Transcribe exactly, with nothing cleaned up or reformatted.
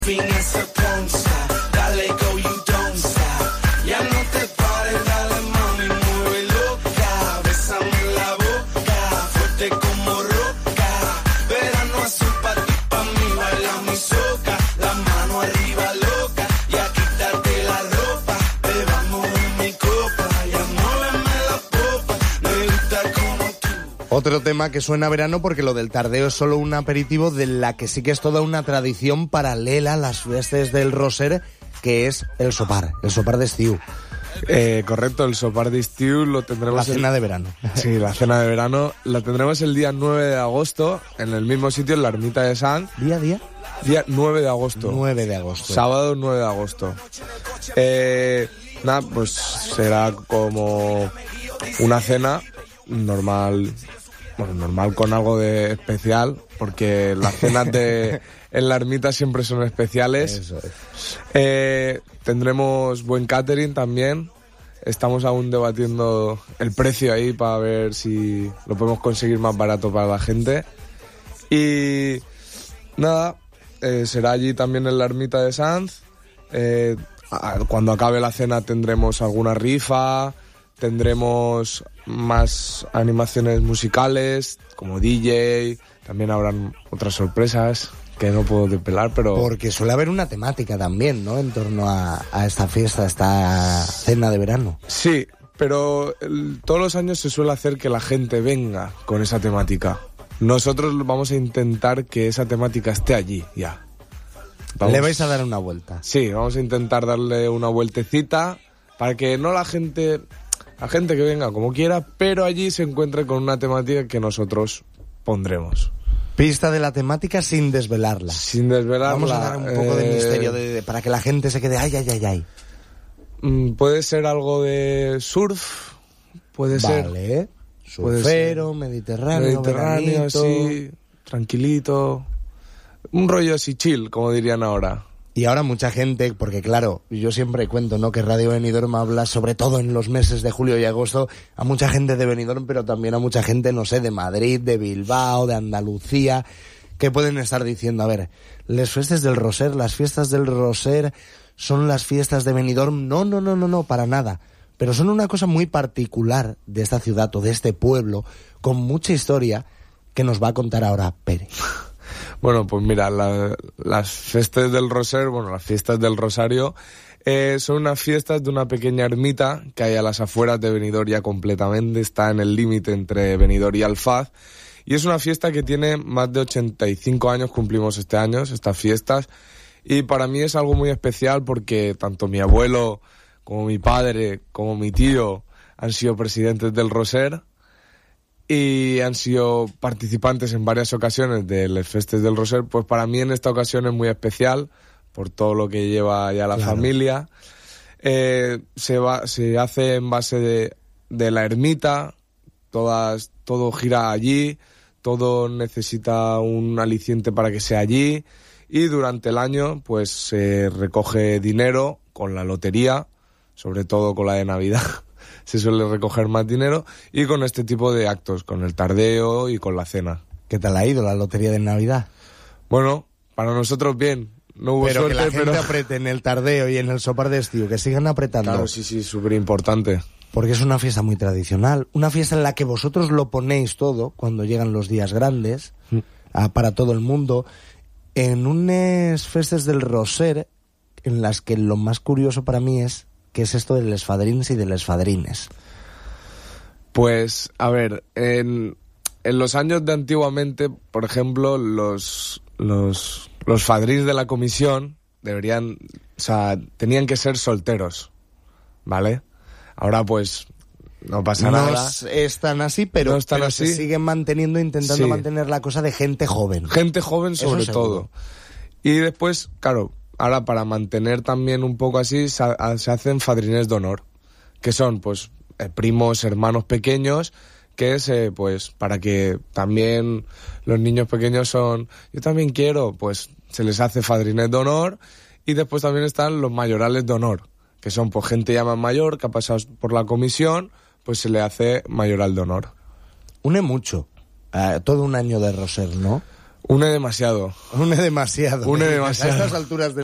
Dale go, you don't stop. Ya no te pares, dale mami, mueve loca. Bésame en la boca, fuerte como roca. Verano azul pa' ti, pa' mí, baila mi soca. La mano arriba loca, ya quítate la ropa. Bebamos en mi copa, ya muéveme la popa. Me gusta como tú. Otro tema que suena a verano porque lo del tardeo es solo un aperitivo de la que sí que es toda una tradición paralela a las fiestas del Roser, que es el sopar, el sopar de estiu. Eh, correcto, el sopar de estiu lo tendremos... La cena el... de verano. Sí, la cena de verano la tendremos el día nueve de agosto en el mismo sitio, en la Ermita de Sanz. ¿Día a día? Día nueve de agosto. nueve de agosto. Sábado nueve de agosto. Eh, nada, pues será como una cena normal... Bueno, normal con algo de especial, porque las cenas de en la ermita siempre son especiales. Eso es. Eh, tendremos buen catering también. Estamos aún debatiendo el precio ahí para ver si lo podemos conseguir más barato para la gente. Y nada, eh, será allí también en la Ermita de Sanz. Eh, cuando acabe la cena tendremos alguna rifa, tendremos más animaciones musicales, como D J, también habrán otras sorpresas que no puedo desvelar, pero... Porque suele haber una temática también, ¿no?, en torno a, a esta fiesta, a esta cena de verano. Sí, pero el, todos los años se suele hacer que la gente venga con esa temática. Nosotros vamos a intentar que esa temática esté allí, ya. Vamos... Le vais a dar una vuelta. Sí, vamos a intentar darle una vueltecita para que no la gente... La gente que venga como quiera, pero allí se encuentre con una temática que nosotros pondremos. Pista de la temática sin desvelarla. Sin desvelarla. Vamos a dar un poco eh... de misterio de, de, para que la gente se quede ay, ay, ay, ay. Mm, puede ser algo de surf, puede vale. ser... Vale, surfero, mediterráneo, Mediterráneo, veranito. Sí, tranquilito. Un rollo así chill, como dirían ahora. Y ahora mucha gente, porque claro, yo siempre cuento, ¿no?, que Radio Benidorm habla, sobre todo en los meses de julio y agosto, a mucha gente de Benidorm, pero también a mucha gente, no sé, de Madrid, de Bilbao, de Andalucía, que pueden estar diciendo, a ver, las fiestas del Roser, las fiestas del Roser son las fiestas de Benidorm. No, no, no, no, no, para nada. Pero son una cosa muy particular de esta ciudad o de este pueblo, con mucha historia, que nos va a contar ahora Pere. Bueno, pues mira, la, las fiestas del Roser, bueno, las fiestas del Rosario, eh, son unas fiestas de una pequeña ermita que hay a las afueras de Benidorm ya completamente, está en el límite entre Benidorm y Alfaz, y es una fiesta que tiene más de ochenta y cinco años, cumplimos este año, estas fiestas, y para mí es algo muy especial porque tanto mi abuelo como mi padre, como mi tío, han sido presidentes del Roser, y han sido participantes en varias ocasiones de las festes del Roser. Pues para mí en esta ocasión es muy especial por todo lo que lleva ya la claro. familia. Eh, se va, se hace en base de, de la ermita, todas, todo gira allí, todo necesita un aliciente para que sea allí, y durante el año pues se recoge dinero con la lotería, sobre todo con la de Navidad. Se suele recoger más dinero, y con este tipo de actos, con el tardeo y con la cena. ¿Qué tal ha ido la lotería de Navidad? Bueno, para nosotros bien. No hubo pero suerte, que la gente pero... apriete en el tardeo y en el sopar de estío, que sigan apretando. Claro, sí, sí, súper importante. Porque es una fiesta muy tradicional, una fiesta en la que vosotros lo ponéis todo cuando llegan los días grandes, mm. a, para todo el mundo, en unas festas del Roser en las que lo más curioso para mí es ¿qué es esto de les fadrins y de les fadrines? Pues, a ver, en, en los años de antiguamente, por ejemplo, los, los, los fadrins de la comisión deberían, o sea, tenían que ser solteros, ¿vale? Ahora, pues, no pasa no nada. No es tan así, pero, no es tan pero así. Se siguen manteniendo, intentando sí. mantener la cosa de gente joven. Gente joven sobre todo. Y después, claro, ahora para mantener también un poco así, se, se hacen fadrines de honor, que son pues eh, primos, hermanos pequeños, que es eh, pues para que también los niños pequeños son, yo también quiero, pues se les hace fadrines de honor. Y después también están los mayorales de honor, que son pues gente ya más mayor, que ha pasado por la comisión, pues se le hace mayoral de honor. Une mucho, uh, todo un año de Roser, ¿no? Une demasiado. Une demasiado. Une A demasiado. estas alturas de